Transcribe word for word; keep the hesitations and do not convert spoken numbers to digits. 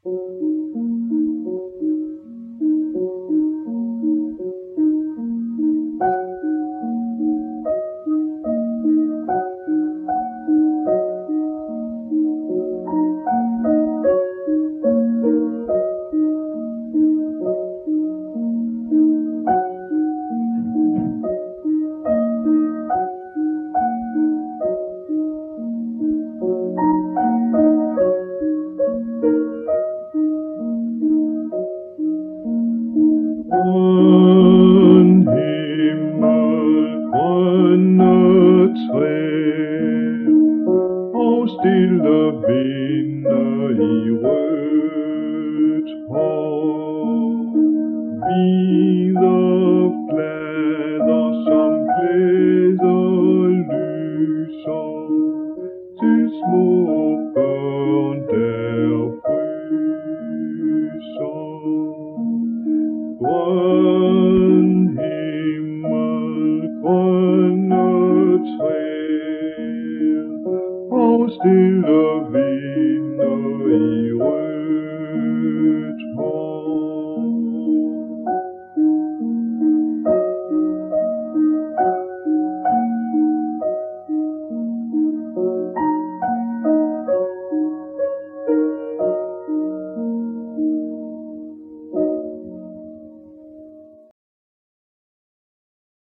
Grøn himmel, grønne træer og stille vinder i rødt hår. Hvide flader som glæder lyser til små børn der fryser. Grøn himmel, grønne træer og stille